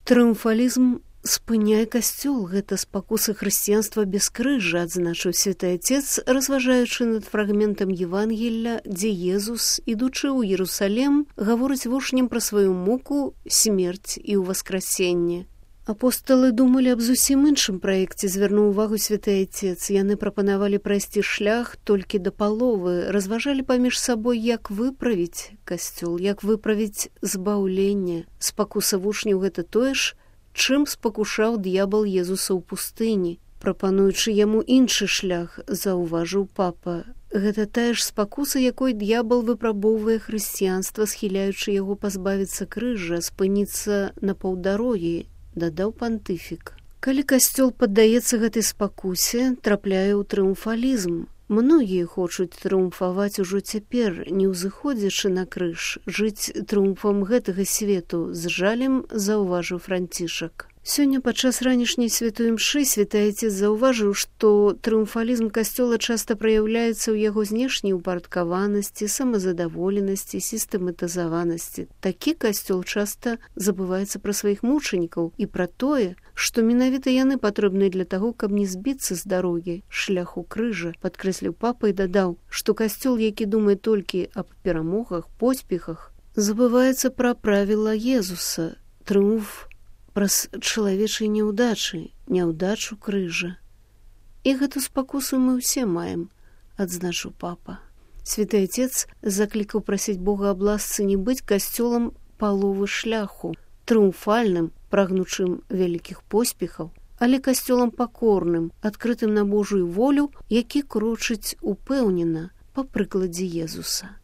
Трыумфалізм спыняе касцёл, гэта спакусы хрысціянства без крыжа, адзначыў святы Отец, разважаючы над фрагментам Евангелля, дзе Езус, ідучы ў Єрусалем, гаворыць вучням пра сваю муку, смерць і ўваскрасенне. Апосталы думалі аб зусім іншым праекце, звярнуў увагу святы Отец. Яны прапанавалі прайсці шлях толькі да паловы, разважалі паміж сабой, як выправіць касцёл, як выправіць збаўленне. Спакуса вучняў гэта тое ж, чым спакушаў д'ябал Езуса ў пустыні, прапануючы яму іншы шлях, заўважыў папа. Гэта тая ж спакуса, якой д'ябал выпрабоўвае хрысціянства, схіляючы яго пазбавіцца крыжа, спыніцца на паўдарогі, дадаў пантыфік. Калі касцёл паддаецца гэтай спакусе, трапляе ў трыумфалізм. Многія хочуць трыумфаваць ужо цяпер, не ўзыходзячы на крыж, жыць трыумфам гэтага свету, з жалем заўважыў Францішак. Сёння падчас ранішняй святой імшы святы Отец заўважыў, што трыумфалізм касцёла часта праяўляецца ў яго знешняй упарадкаванасці, самазадаволенасці, сістэматызаванасці. Такі касцёл часта забываецца пра сваіх мучанікаў і пра тое, што менавіта яны патрэбныя для таго, каб не збіцца з дарогі, шляху крыжа, падкрэсліў папа і дадаў, што касцёл, які думае толькі аб перамогах, поспехах, забываецца пра правіла Езуса, трыумф праз чалавечай няўдачы, няўдачу крыжа. І гэту спакусу мы ўсе маем, адзначыў папа. Святы Отец заклікаў прасіць Бога аб ласцы не быць касцёлам паловы шляху, трыумфальным, прагнучым вялікіх поспехаў, але касцёлам пакорным, адкрытым на Божую волю, які крочыць упэўнена па прыкладзе Езуса.